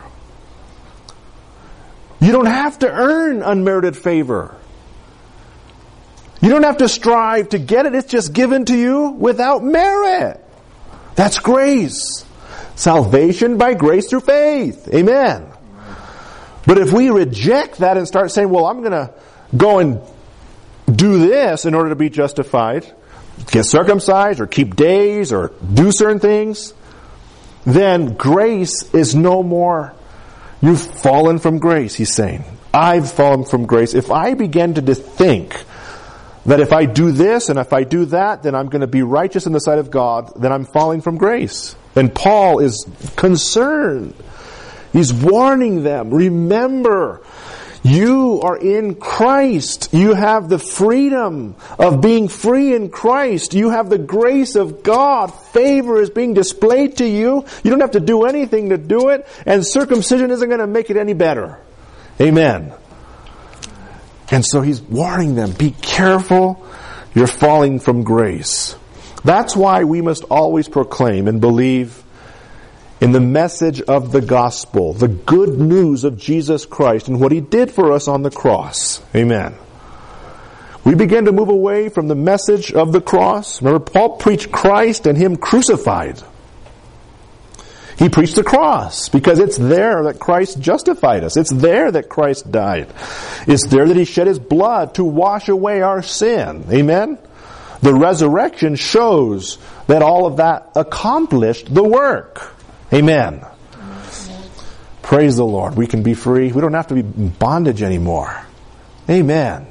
S1: You don't have to earn unmerited favor. You don't have to strive to get it. It's just given to you without merit. That's grace. Salvation by grace through faith. Amen. But if we reject that and start saying, well, I'm going to go and do this in order to be justified, get circumcised or keep days or do certain things, then grace is no more. You've fallen from grace, he's saying. I've fallen from grace. If I begin to think that if I do this and if I do that, then I'm going to be righteous in the sight of God, then I'm falling from grace. And Paul is concerned. He's warning them. Remember, you are in Christ. You have the freedom of being free in Christ. You have the grace of God. Favor is being displayed to you. You don't have to do anything to do it. And circumcision isn't going to make it any better. Amen. And so he's warning them, be careful, you're falling from grace. That's why we must always proclaim and believe in the message of the gospel, the good news of Jesus Christ and what he did for us on the cross. Amen. We begin to move away from the message of the cross. Remember, Paul preached Christ and him crucified. He preached the cross because it's there that Christ justified us. It's there that Christ died. It's there that he shed his blood to wash away our sin. Amen? The resurrection shows that all of that accomplished the work. Amen. Praise the Lord. We can be free. We don't have to be in bondage anymore. Amen.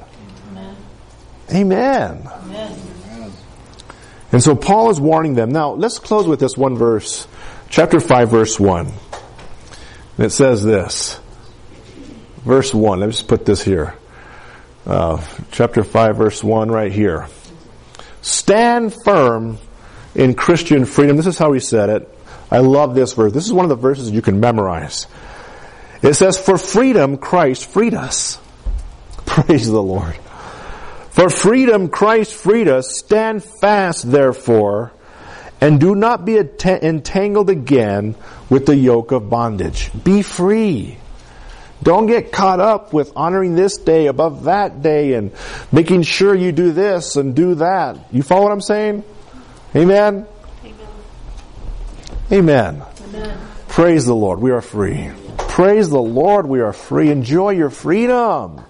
S1: Amen. And so Paul is warning them. Now, let's close with this one verse. Chapter 5, verse 1. And it says this. Verse 1. Let me just put this here. Chapter 5, verse 1 right here. Stand firm in Christian freedom. This is how he said it. I love this verse. This is one of the verses you can memorize. It says, for freedom Christ freed us. Praise the Lord. For freedom Christ freed us. Stand fast, therefore, and do not be entangled again with the yoke of bondage. Be free. Don't get caught up with honoring this day above that day and making sure you do this and do that. You follow what I'm saying? Amen? Amen. Amen. Praise the Lord. We are free. Praise the Lord. We are free. Enjoy your freedom.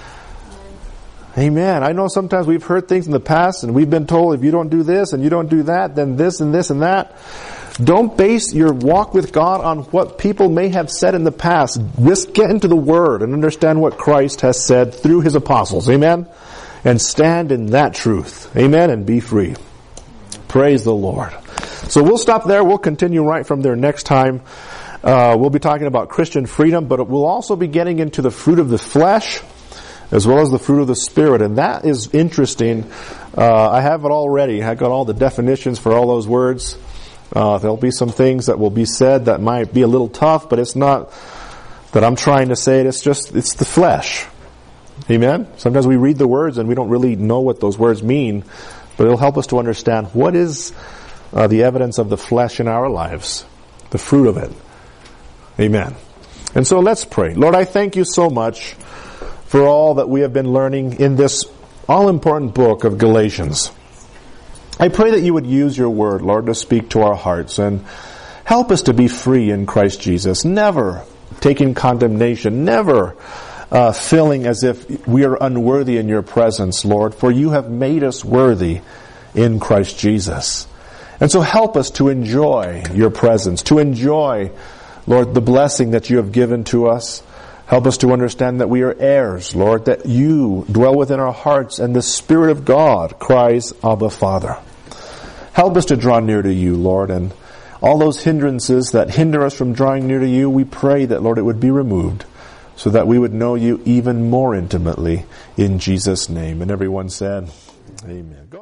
S1: Amen. I know sometimes we've heard things in the past and we've been told if you don't do this and you don't do that, then this and this and that. Don't base your walk with God on what people may have said in the past. Just get into the Word and understand what Christ has said through His apostles. Amen? And stand in that truth. Amen? And be free. Praise the Lord. So we'll stop there. We'll continue right from there next time. We'll be talking about Christian freedom, but we'll also be getting into the fruit of the flesh as well as the fruit of the Spirit. And that is interesting. I have it all ready. I got all the definitions for all those words. There'll be some things that will be said that might be a little tough, but it's not that I'm trying to say it. It's the flesh. Amen? Sometimes we read the words and we don't really know what those words mean, but it'll help us to understand what is the evidence of the flesh in our lives, the fruit of it. Amen. And so let's pray. Lord, I thank you so much for all that we have been learning in this all-important book of Galatians. I pray that you would use your word, Lord, to speak to our hearts and help us to be free in Christ Jesus, never taking condemnation, never feeling as if we are unworthy in your presence, Lord, for you have made us worthy in Christ Jesus. And so help us to enjoy your presence, to enjoy, Lord, the blessing that you have given to us. Help us to understand that we are heirs, Lord, that you dwell within our hearts and the Spirit of God cries, Abba, Father. Help us to draw near to you, Lord, and all those hindrances that hinder us from drawing near to you, we pray that, Lord, it would be removed so that we would know you even more intimately in Jesus' name. And everyone said, amen.